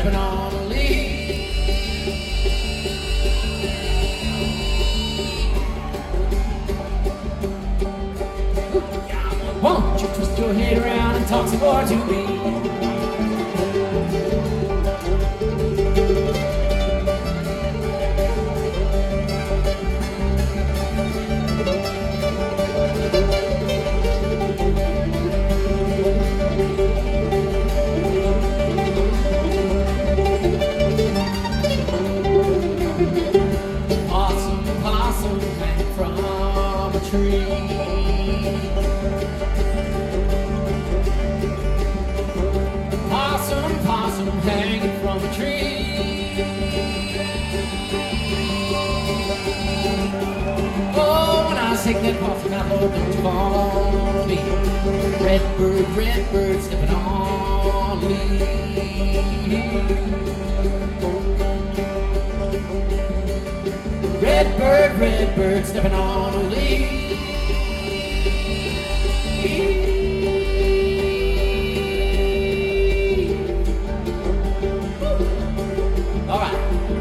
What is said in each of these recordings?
stepping on a leaf. Won't you twist your head around and talk some more to me? Possum hanging from a tree. Possum hanging from a tree. Oh, when I take that possum out, Lord, don't you fall on me. Red bird, stepping on a leaf. Red bird, stepping on a leaf. All right.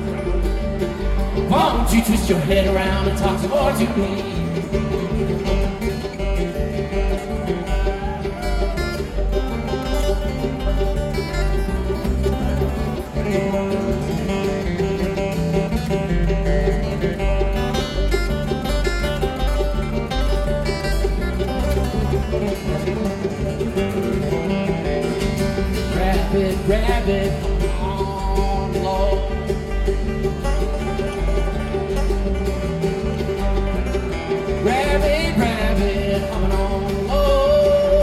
Won't you twist your head around and talk some more to me? Rabbit on low. Rabbit coming on low.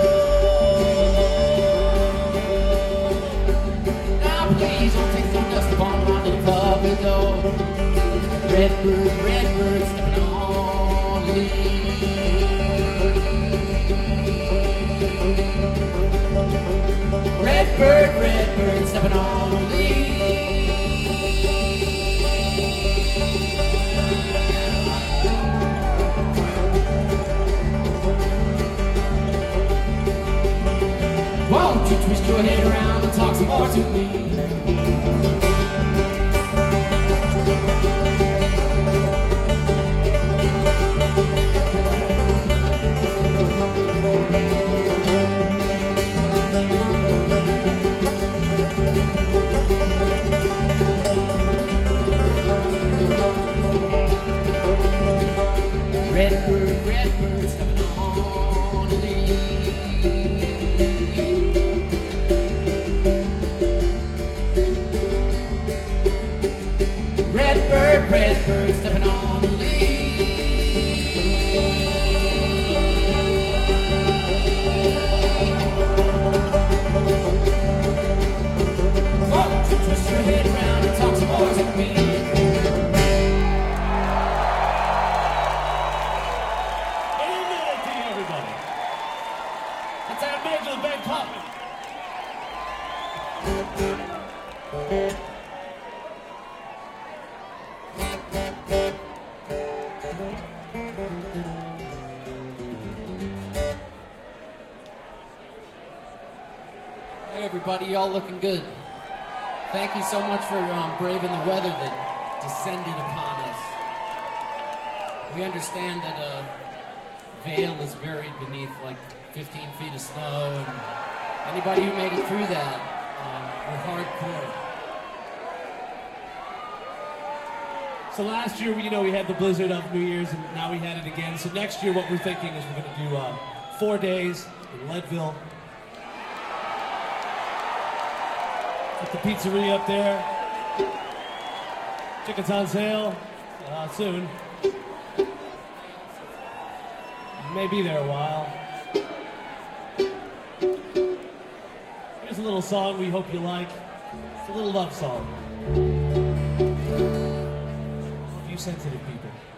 Now please don't take some dust upon my little puppy though. Red bird stepping on leaves. Red bird, stepping on a leaf. Won't you twist your head around and talk some more to me? Red bird, stepping on a leaf. Red bird, stepping on a leaf. Won't you twist your head around and talk some more to me? Hey everybody, y'all looking good. Thank you so much for braving the weather that descended upon us. We understand that Vail is buried beneath like 15 feet of snow, and anybody who made it through that, we're hardcore. So last year, we had the blizzard of New Year's, and now we had it again. So next year, what we're thinking is we're going to do 4 days in Leadville. At the pizzeria up there. Tickets on sale soon. May be there a while. Here's a little song we hope you like. It's a little love song. You sensitive people.